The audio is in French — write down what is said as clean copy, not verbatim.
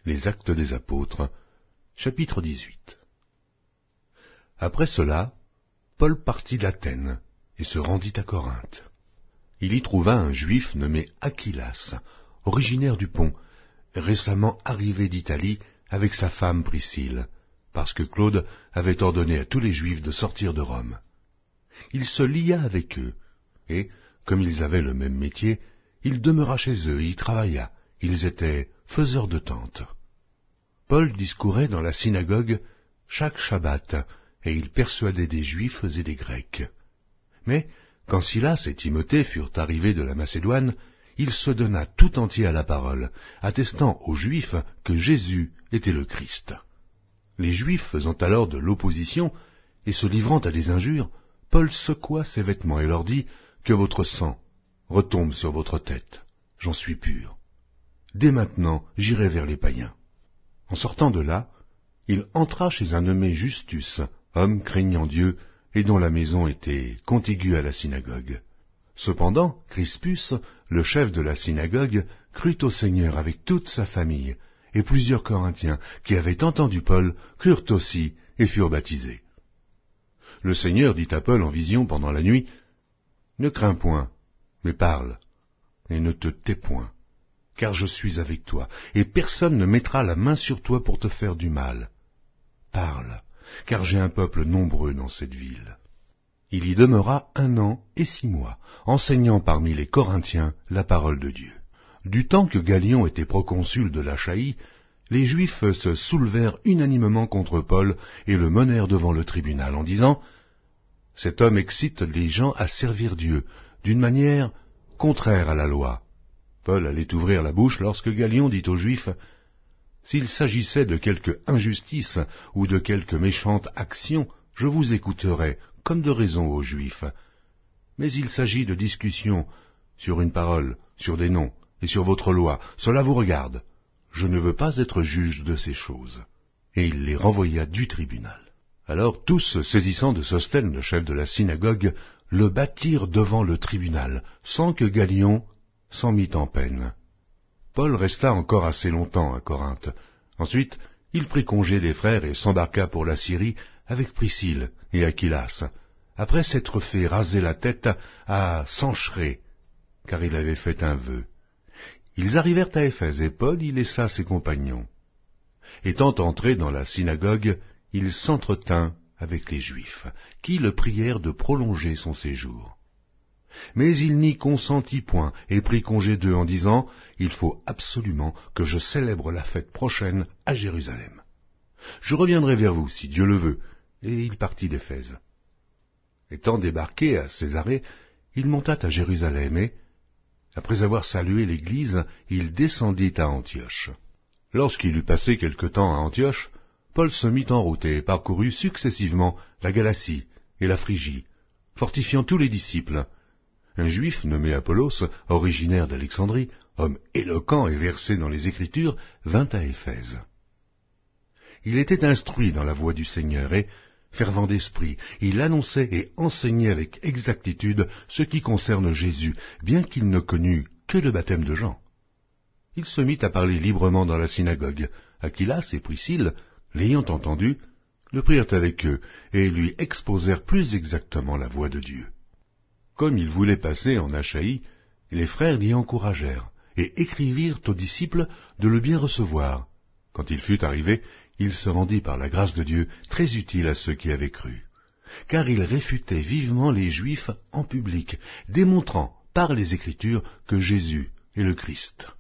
Les Actes des Apôtres, chapitre 18. Après cela, Paul partit d'Athènes et se rendit à Corinthe. Il y trouva un juif nommé Aquilas, originaire du Pont, récemment arrivé d'Italie avec sa femme Priscille, parce que Claude avait ordonné à tous les juifs de sortir de Rome. Il se lia avec eux, et, comme ils avaient le même métier, il demeura chez eux et y travailla. Ils étaient faiseurs de tentes. Paul discourait dans la synagogue chaque Shabbat, et il persuadait des Juifs et des Grecs. Mais, quand Silas et Timothée furent arrivés de la Macédoine, il se donna tout entier à la parole, attestant aux Juifs que Jésus était le Christ. Les Juifs faisant alors de l'opposition et se livrant à des injures, Paul secoua ses vêtements et leur dit « Que votre sang retombe sur votre tête, j'en suis pur. Dès maintenant, j'irai vers les païens. » En sortant de là, il entra chez un nommé Justus, homme craignant Dieu, et dont la maison était contiguë à la synagogue. Cependant, Crispus, le chef de la synagogue, crut au Seigneur avec toute sa famille, et plusieurs Corinthiens qui avaient entendu Paul crurent aussi et furent baptisés. Le Seigneur dit à Paul en vision pendant la nuit, « Ne crains point, mais parle, et ne te tais point, car je suis avec toi, et personne ne mettra la main sur toi pour te faire du mal. Parle, car j'ai un peuple nombreux dans cette ville. » Il y demeura 1 an et 6 mois, enseignant parmi les Corinthiens la parole de Dieu. Du temps que Galion était proconsul de l'Achaïe, les Juifs se soulevèrent unanimement contre Paul et le menèrent devant le tribunal en disant « Cet homme excite les gens à servir Dieu d'une manière contraire à la loi. » Paul allait ouvrir la bouche lorsque Galion dit aux Juifs « S'il s'agissait de quelque injustice ou de quelque méchante action, je vous écouterais comme de raison aux Juifs. Mais il s'agit de discussions sur une parole, sur des noms et sur votre loi. Cela vous regarde. Je ne veux pas être juge de ces choses. » Et il les renvoya du tribunal. Alors tous, saisissant de Sosthène, le chef de la synagogue, le battirent devant le tribunal, sans que Galion s'en mit en peine. Paul resta encore assez longtemps à Corinthe. Ensuite, il prit congé des frères et s'embarqua pour la Syrie avec Priscille et Aquilas, après s'être fait raser la tête à Cenchréa, car il avait fait un vœu. Ils arrivèrent à Éphèse, et Paul y laissa ses compagnons. Étant entré dans la synagogue, il s'entretint avec les Juifs, qui le prièrent de prolonger son séjour. Mais il n'y consentit point, et prit congé d'eux en disant « Il faut absolument que je célèbre la fête prochaine à Jérusalem. Je reviendrai vers vous, si Dieu le veut. » Et il partit d'Éphèse. Étant débarqué à Césarée, il monta à Jérusalem et, après avoir salué l'Église, il descendit à Antioche. Lorsqu'il eut passé quelque temps à Antioche, Paul se mit en route et parcourut successivement la Galatie et la Phrygie, fortifiant tous les disciples. Un Juif nommé Apollos, originaire d'Alexandrie, homme éloquent et versé dans les Écritures, vint à Éphèse. Il était instruit dans la voie du Seigneur et, fervent d'esprit, il annonçait et enseignait avec exactitude ce qui concerne Jésus, bien qu'il ne connût que le baptême de Jean. Il se mit à parler librement dans la synagogue. Aquilas et Priscille, l'ayant entendu, le prirent avec eux et lui exposèrent plus exactement la voie de Dieu. Comme il voulait passer en Achaïe, les frères l'y encouragèrent et écrivirent aux disciples de le bien recevoir. Quand il fut arrivé, il se rendit par la grâce de Dieu très utile à ceux qui avaient cru, car il réfutait vivement les Juifs en public, démontrant par les Écritures que Jésus est le Christ.